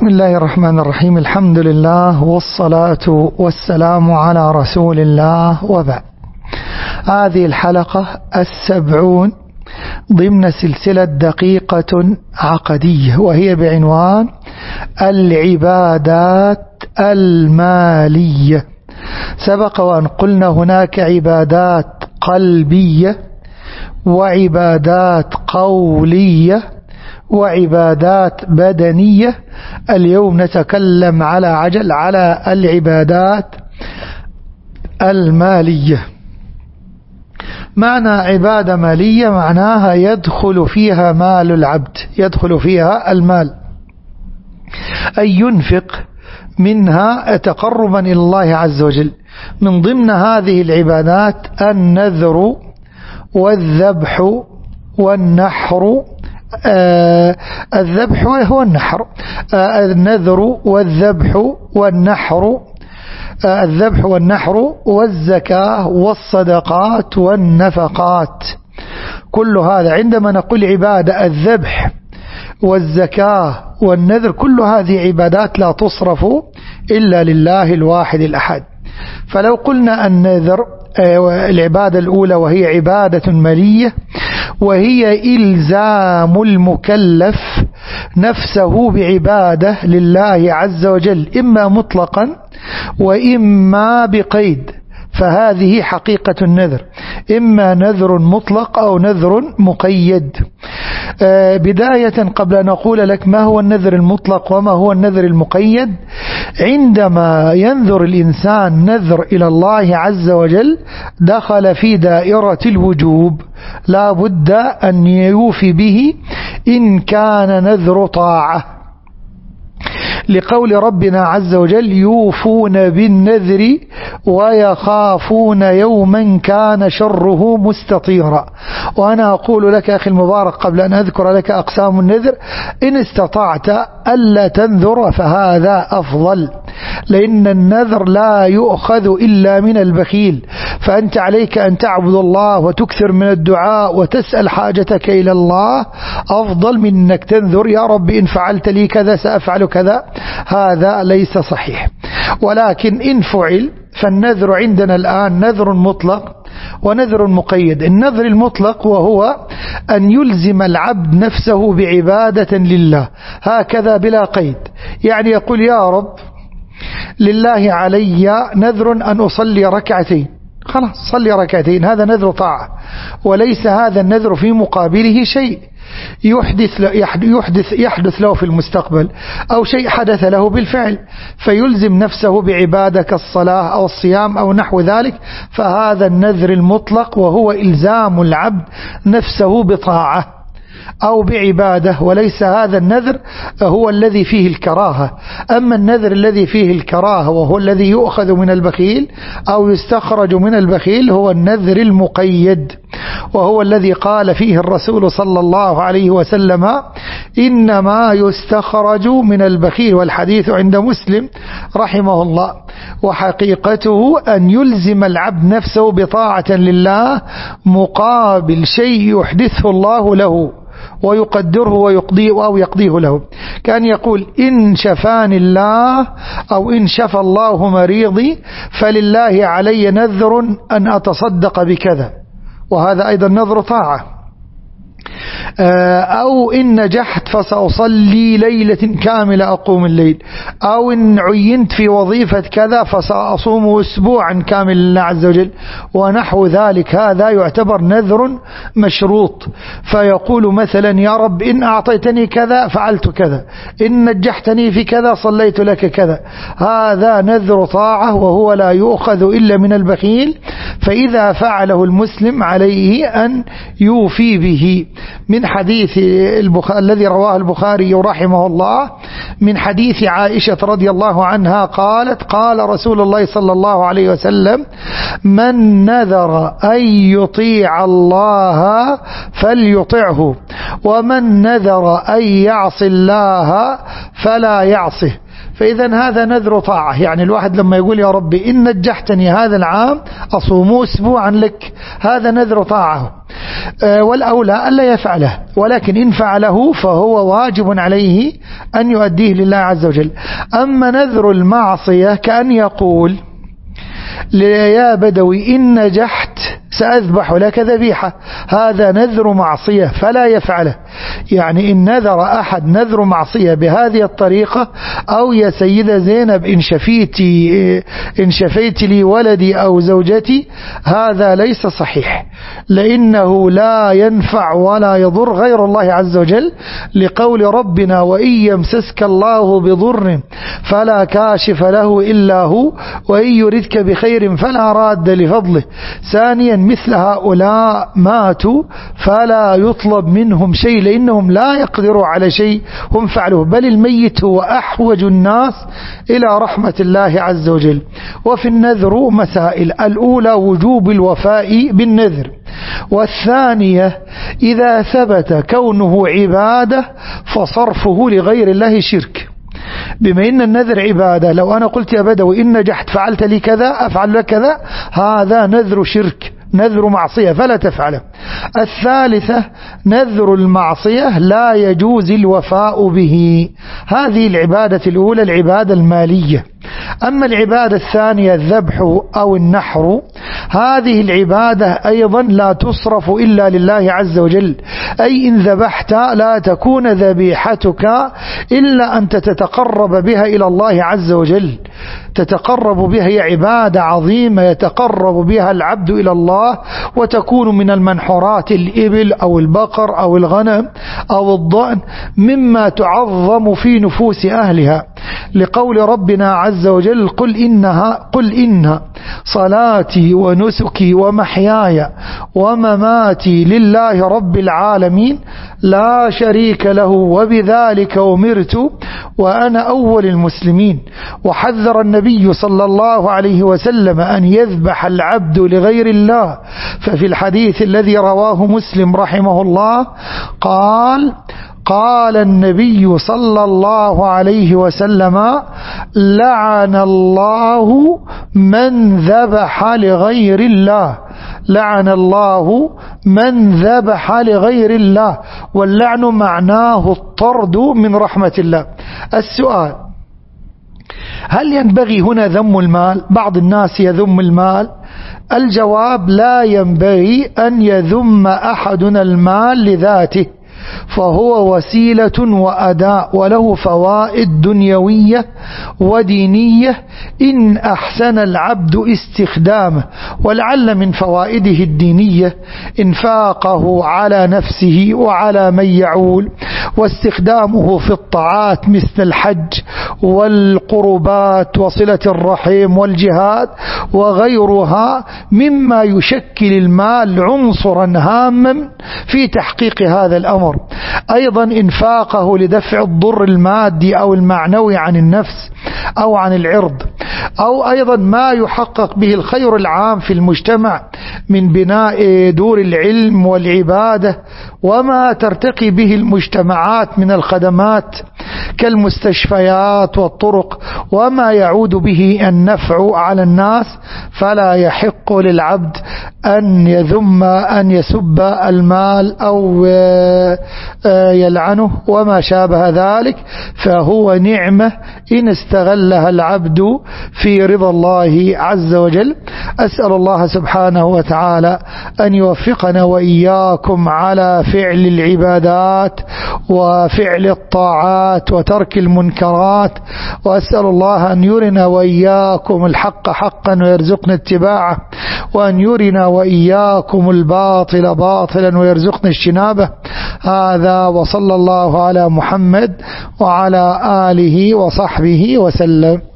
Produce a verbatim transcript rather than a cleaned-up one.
بسم الله الرحمن الرحيم. الحمد لله والصلاة والسلام على رسول الله، وبعد. هذه الحلقة السبعون ضمن سلسلة دقيقة عقدية، وهي بعنوان العبادات المالية. سبق وأن قلنا هناك عبادات قلبية وعبادات قولية وعبادات بدنية. اليوم نتكلم على عجل على العبادات المالية. معنى عبادة مالية معناها يدخل فيها مال العبد، يدخل فيها المال، أي ينفق منها تقربا إلى الله عز وجل. من ضمن هذه العبادات النذر والذبح والنحر. آه الذبح هو النحر. آه النذر والذبح والنحر. آه الذبح والنحر والزكاة والصدقات والنفقات. كل هذا عندما نقول عبادة الذبح والزكاة والنذر، كل هذه عبادات لا تصرف إلا لله الواحد الأحد. فلو قلنا النذر آه العبادة الأولى وهي عبادة مالية، وهي إلزام المكلف نفسه بعبادة لله عز وجل، إما مطلقا وإما بقيد. فهذه حقيقة النذر، إما نذر مطلق أو نذر مقيد. آه بداية قبل أن أقول لك ما هو النذر المطلق وما هو النذر المقيد، عندما ينذر الإنسان نذر إلى الله عز وجل دخل في دائرة الوجوب، لا بد أن يوفي به إن كان نذر طاعة، لقول ربنا عز وجل يوفون بالنذر ويخافون يوما كان شره مستطيرا. وأنا أقول لك أخي المبارك قبل أن أذكر لك أقسام النذر، إن استطعت ألا تنذر فهذا أفضل، لأن النذر لا يؤخذ إلا من البخيل. فأنت عليك أن تعبد الله وتكثر من الدعاء وتسأل حاجتك إلى الله، أفضل من أنك تنذر يا رب إن فعلت لي كذا سأفعل كذا. هذا ليس صحيح. ولكن إن فعل فالنذر عندنا الآن نذر مطلق ونذر مقيد. النذر المطلق وهو أن يلزم العبد نفسه بعبادة لله هكذا بلا قيد، يعني يقول يا رب لله علي نذر أن أصلي ركعتين، خلاص صلي ركعتين، هذا نذر طاعة، وليس هذا النذر في مقابله شيء يحدث يحدث يحدث له في المستقبل أو شيء حدث له بالفعل، فيلزم نفسه بعبادة كالصلاة أو الصيام أو نحو ذلك. فهذا النذر المطلق وهو إلزام العبد نفسه بطاعة أو بعبادة، وليس هذا النذر هو الذي فيه الكراهة. أما النذر الذي فيه الكراهة وهو الذي يؤخذ من البخيل أو يستخرج من البخيل هو النذر المقيد، وهو الذي قال فيه الرسول صلى الله عليه وسلم إنما يستخرج من البخيل، والحديث عند مسلم رحمه الله. وحقيقته أن يلزم العبد نفسه بطاعة لله مقابل شيء يحدثه الله له ويقدره ويقضيه أو يقضيه له. كان يقول إن شفاني الله أو إن شفى الله مريضي فلله علي نذر أن أتصدق بكذا، وهذا أيضا نذر طاعة. أو إن نجحت فسأصلي ليلة كاملة أقوم الليل، أو إن عينت في وظيفة كذا فسأصوم أسبوعا كامل لله عز وجل، ونحو ذلك. هذا يعتبر نذر مشروط. فيقول مثلا يا رب إن أعطيتني كذا فعلت كذا، إن نجحتني في كذا صليت لك كذا. هذا نذر طاعة وهو لا يؤخذ إلا من البخيل، فإذا فعله المسلم عليه أن يوفي به. من حديث البخاري الذي رواه البخاري رحمه الله من حديث عائشة رضي الله عنها قالت قال رسول الله صلى الله عليه وسلم من نذر أن يطيع الله فليطعه، ومن نذر أن يعصي الله فلا يعصه. فإذا هذا نذر طاعة. يعني الواحد لما يقول يا ربي إن نجحتني هذا العام أصوم أسبوعا لك، هذا نذر طاعة، والأولى ألا يفعله، ولكن إن فعله فهو واجب عليه أن يؤديه لله عز وجل. أما نذر المعصية كأن يقول يا بدوي إن نجحت سأذبح لك ذبيحة، هذا نذر معصية فلا يفعله. يعني إن نذر أحد نذر معصية بهذه الطريقة، أو يا سيدة زينب إن شفيتي إن شفيت لي ولدي أو زوجتي، هذا ليس صحيح، لأنه لا ينفع ولا يضر غير الله عز وجل، لقول ربنا وإن يمسسك الله بضر فلا كاشف له إلا هو وإن يردك بخير فلا راد لفضله. ثانيا مثل هؤلاء ماتوا فلا يطلب منهم شيء، لأنهم لا يقدروا على شيء هم فعلوه، بل الميت هو أحوج الناس إلى رحمة الله عز وجل. وفي النذر مسائل: الأولى وجوب الوفاء بالنذر، والثانية إذا ثبت كونه عبادة فصرفه لغير الله شرك. بما إن النذر عبادة، لو أنا قلت يا بدوي إن نجحت فعلت لي كذا أفعل لك كذا، هذا نذر شرك، نذر معصية فلا تفعله. الثالثة نذر المعصية لا يجوز الوفاء به، هذه العبادة الأولى العبادة المالية. أما العبادة الثانية الذبح أو النحر، هذه العبادة أيضا لا تصرف إلا لله عز وجل، أي إن ذبحت لا تكون ذبيحتك إلا أن تتقرب بها إلى الله عز وجل، تتقرب بها، هي عبادة عظيمة يتقرب بها العبد إلى الله، وتكون من المنحورات الإبل أو البقر أو الغنم أو الضأن مما تعظم في نفوس أهلها، لقول ربنا عز وجل قل إنها قل إن صلاتي ونسكي ومحياي ومماتي لله رب العالمين لا شريك له وبذلك أمرت وأنا أول المسلمين. وحذر النبي صلى الله عليه وسلم أن يذبح العبد لغير الله، ففي الحديث الذي رواه مسلم رحمه الله قال قال النبي صلى الله عليه وسلم لعن الله من ذبح لغير الله، لعن الله من ذبح لغير الله، واللعن معناه الطرد من رحمة الله. السؤال: هل ينبغي هنا ذم المال؟ بعض الناس يذم المال. الجواب: لا ينبغي أن يذم أحدنا المال لذاته، فهو وسيلة وأداء، وله فوائد دنيوية ودينية إن أحسن العبد استخدامه. ولعل من فوائده الدينية إنفاقه على نفسه وعلى من يعول، واستخدامه في الطاعات مثل الحج والقربات وصلة الرحم والجهاد وغيرها، مما يشكل المال عنصرا هاما في تحقيق هذا الأمر. أيضا إنفاقه لدفع الضر المادي أو المعنوي عن النفس أو عن العرض، أو أيضا ما يحقق به الخير العام في المجتمع من بناء دور العلم والعبادة، وما ترتقي به المجتمعات من الخدمات كالمستشفيات والطرق، وما يعود به النفع على الناس. فلا يحق للعبد أن يذم أن يسب المال أو يلعنه وما شابه ذلك، فهو نعمة إن استغلها العبد في رضا الله عز وجل. أسأل الله سبحانه وتعالى أن يوفقنا وإياكم على فعل العبادات وفعل الطاعات وترك المنكرات، وأسأل الله أن يرنا وإياكم الحق حقا ويرزقنا اتباعه، وأن يرنا وإياكم الباطل باطلا ويرزقنا اجتنابه. هذا وصلى الله على محمد وعلى آله وصحبه وسلم.